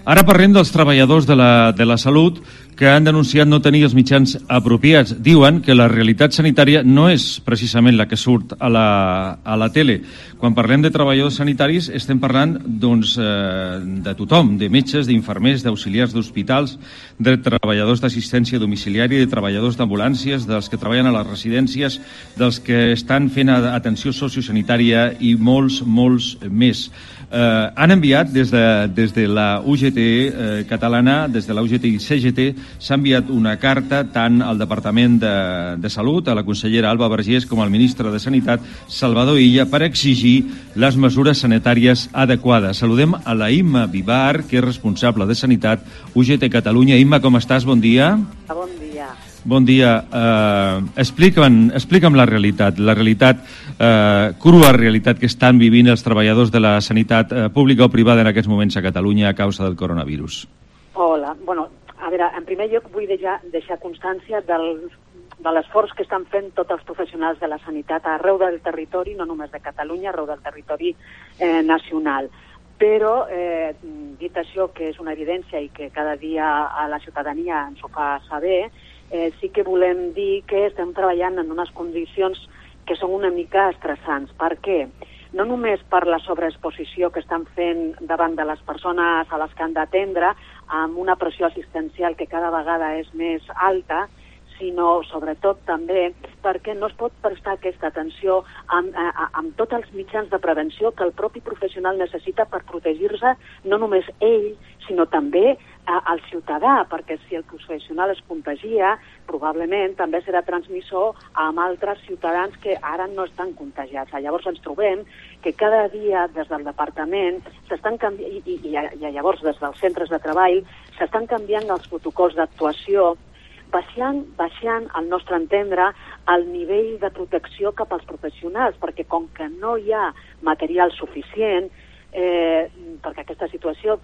Ara parlem dels treballadors de la salut que han denunciat no tenir els mitjans apropiats. Diuen que la realitat sanitària no és precisament la que surt a la tele. Quan parlem de treballadors sanitaris estem parlant de tothom, de metges, d'infermers, d'auxiliars d'hospitals, de treballadors d'assistència domiciliària, de treballadors d'ambulàncies, dels que treballen a les residències, dels que estan fent atenció sociosanitària i molts més. Han enviat des de la UGT catalana, des de la UGT i CGT, s'ha enviat una carta tant al Departament de Salut, a la consellera Alba Vergés, com al ministre de Sanitat, Salvador Illa, per exigir les mesures sanitàries adequades. Saludem a la Imma Vivar, que és responsable de Sanitat, UGT Catalunya. Imma, com estàs? Bon dia. Bon dia. Bon dia. Explica'm la realitat, crua realitat que estan vivint els treballadors de la sanitat pública o privada en aquests moments a Catalunya a causa del coronavirus. Hola. Bueno, a veure, en primer lloc vull deixar constància de l'esforç que estan fent tots els professionals de la sanitat arreu del territori, no només de Catalunya, arreu del territori nacional. Però, dit això, que és una evidència i que cada dia a la ciutadania ens ho fa saber, sí que volem dir que estem treballant en unes condicions que són una mica estressants. Per què? No només per la sobreexposició que estan fent davant de les persones a les que han d'atendre, amb una pressió assistencial que cada vegada és més alta, sinó sobretot també perquè no es pot prestar aquesta atenció amb tots els mitjans de prevenció que el propi professional necessita per protegir-se, no només ell, sinó també el ciutadà, perquè si el professional es contagia, probablement també serà transmissor amb altres ciutadans que ara no estan contagiats. Llavors ens trobem que cada dia des del departament s'estan canviant, i llavors des dels centres de treball, s'estan canviant els protocols d'actuació, baixant, al nostre entendre, el nivell de protecció cap als professionals, perquè com que no hi ha material suficient, perquè aquesta situació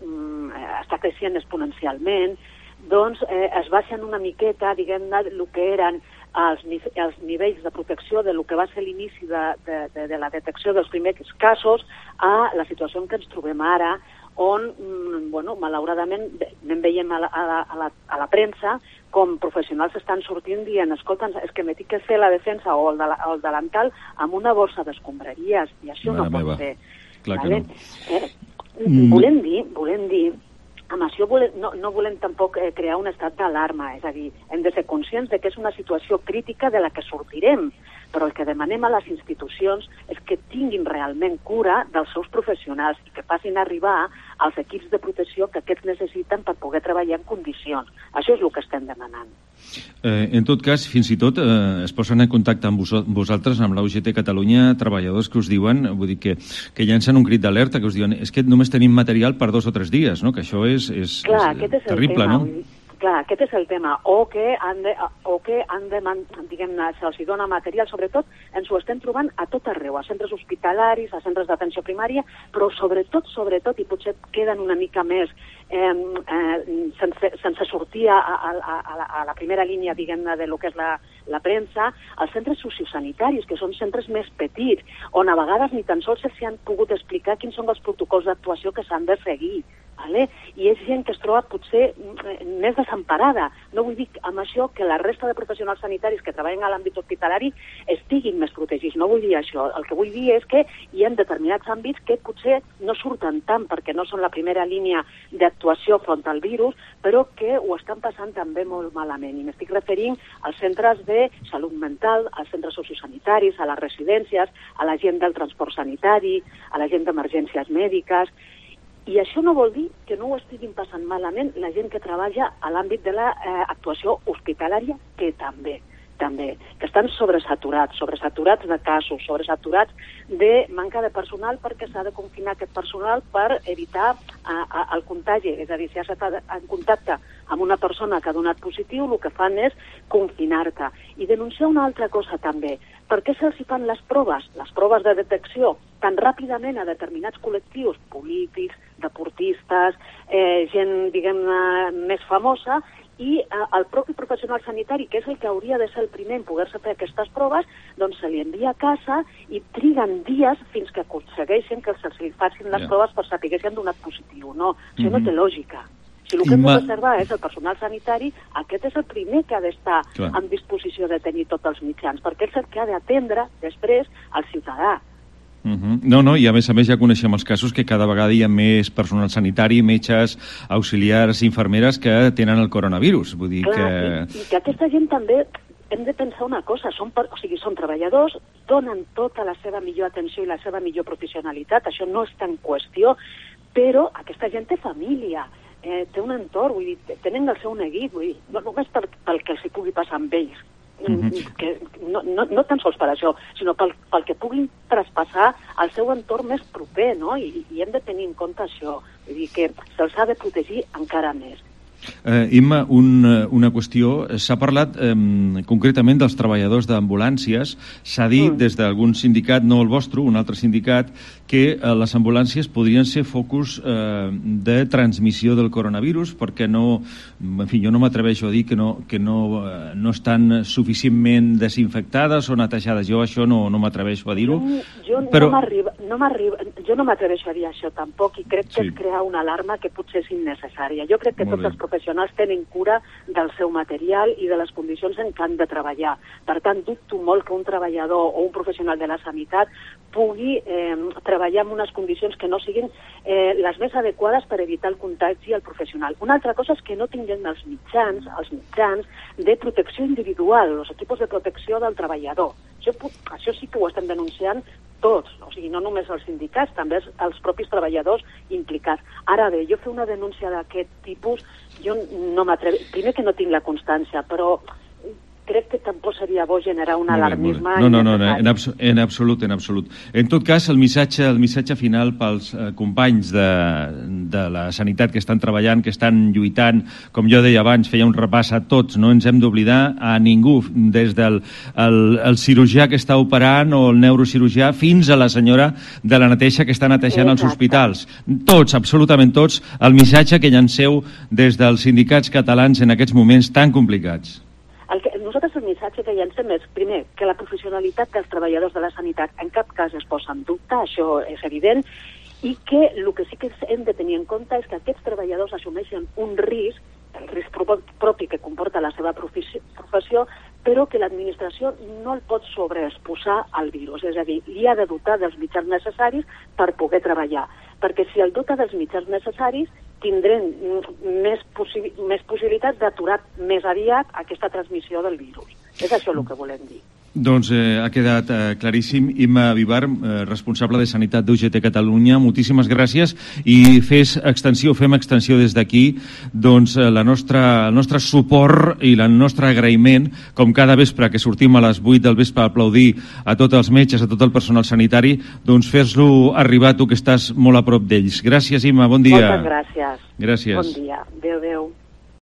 està creixent exponencialment, doncs es baixen una miqueta, diguem-ne, el que eren els nivells de protecció de lo que va ser l'inici de la detecció dels primers casos a la situació en què ens trobem ara, on, malauradament, anem veient a la premsa com professionals estan sortint dient, escolta, és que m'he de fer la defensa o el delantal amb una borsa d'escombraries, i això no pot ser. Clar que no. Volem dir, amb això no volem tampoc crear un estat d'alarma, és a dir, hem de ser conscients de que és una situació crítica de la que sortirem, però el que demanem a les institucions és que tinguin realment cura dels seus professionals i que passin a arribar als equips de protecció que aquests necessiten per poder treballar en condicions. Això és el que estem demanant. En tot cas, fins i tot es posen en contacte amb vosaltres, amb la UGT Catalunya, treballadors que us diuen, vull dir que llancen un crit d'alerta, que us diuen és que només tenim material per 2 o 3 dies, no? Que això és terrible, no? Clar, aquest és el tema, o que han de diguem-ne, se'ls dona material, sobretot ens ho estem trobant a tot arreu, a centres hospitalaris, a centres d'atenció primària, però sobretot, i potser queden una mica més sense sortir a la primera línia, diguem-ne, de lo que és la premsa, els centres sociosanitaris, que són centres més petits, on a vegades ni tan sols s'hi han pogut explicar quins són els protocols d'actuació que s'han de seguir. I és gent que es troba potser més desemparada. No vull dir amb això que la resta de professionals sanitaris que treballen a l'àmbit hospitalari estiguin més protegits, no vull dir això. El que vull dir és que hi ha determinats àmbits que potser no surten tant perquè no són la primera línia d'actuació front al virus, però que ho estan passant també molt malament. I m'estic referint als centres de salut mental, als centres sociosanitaris, a les residències, a la gent del transport sanitari, a la gent d'emergències mèdiques. I això no vol dir que no ho estiguin passant malament la gent que treballa a l'àmbit de l'actuació hospitalària, que també, que estan sobresaturats de casos, sobresaturats de manca de personal perquè s'ha de confinar aquest personal per evitar el contagi. És a dir, si has estat en contacte amb una persona que ha donat positiu, el que fan és confinar-te. I denunciar una altra cosa també. Per què se'ls fan les proves de detecció, tan ràpidament a determinats col·lectius polítics, deportistes, gent, diguem-ne, més famosa, i el propi professional sanitari, que és el que hauria de ser el primer en poder-se fer aquestes proves, doncs se li envia a casa i triguen dies fins que aconsegueixen que se li facin les proves per saber si han donat positiu. No, això no té lògica. Si el que hem de reservar és el personal sanitari, aquest és el primer que ha d'estar en disposició de tenir tots els mitjans, perquè és el que ha d'atendre després al ciutadà. No, i a més ja coneixem els casos que cada vegada hi ha més personal sanitari, metges, auxiliars, infermeres que tenen el coronavirus. Vull dir que... I que aquesta gent també hem de pensar una cosa, són treballadors, donen tota la seva millor atenció i la seva millor professionalitat, això no està en qüestió, però aquesta gent té família, té un entorn, vull dir, tenen el seu neguit, vull dir, no només pel que els hi pugui passar amb ells, que no tan sols per això, sinó pel que puguin traspassar al seu entorn més proper, no? I hem de tenir en compte això, vull dir que se'ls ha de protegir encara més. Imma, una qüestió. S'ha parlat concretament dels treballadors d'ambulàncies. S'ha dit des d'algun sindicat, no el vostre, un altre sindicat, que les ambulàncies podrien ser focus de transmissió del coronavirus perquè no, en fi, jo no m'atreveixo a dir que no estan suficientment desinfectades o netejades. Jo això no m'atreveixo a dir-ho. Jo no m'atreveixo a dir això tampoc i crec que és crear una alarma que potser és innecessària. Jo crec que tots els professionals tenen cura del seu material i de les condicions en què han de treballar. Per tant, dubto molt que un treballador o un professional de la sanitat pugui treballar en unes condicions que no siguin les més adequades per evitar el contagi al professional. Una altra cosa és que no tinguin els mitjans de protecció individual, els equipos de protecció del treballador. Això sí que ho estem denunciant tots, o sigui, no només els sindicats, també els propis treballadors implicats. Ara bé, jo fer una denúncia d'aquest tipus, jo no m'atrevo, primer que no tinc la constància, però crec que tampoc seria bo generar un alarmisme. No, en absolut. En tot cas, el missatge final pels companys de la sanitat que estan treballant, que estan lluitant, com jo deia abans, feia un repàs a tots, no ens hem d'oblidar a ningú, des del el cirurgià que està operant o el neurocirurgià fins a la senyora de la neteja que està netejant els hospitals. Tots, absolutament tots, el missatge que llanceu des dels sindicats catalans en aquests moments tan complicats. Nosaltres el missatge que llancem és, primer, que la professionalitat dels treballadors de la sanitat en cap cas es posa en dubte, això és evident, i que el que sí que hem de tenir en compte és que aquests treballadors assumeixen un risc, el risc propi que comporta la seva professió, però que l'administració no el pot sobreexposar al virus, és a dir, li ha de dotar dels mitjans necessaris per poder treballar, perquè si el dota dels mitjans necessaris tindrem més possibilitats d'aturar més aviat aquesta transmissió del virus. És això el que volem dir. Doncs ha quedat claríssim. Imma Vivar, responsable de Sanitat d'UGT Catalunya, moltíssimes gràcies i fem extensió des d'aquí doncs, el nostre suport i el nostre agraïment, com cada vespre que sortim a les 8 del vespre a aplaudir a tots els metges, a tot el personal sanitari, doncs fes-lo arribar tu que estàs molt a prop d'ells. Gràcies, Imma, bon dia. Moltes gràcies. Gràcies. Bon dia. Adéu.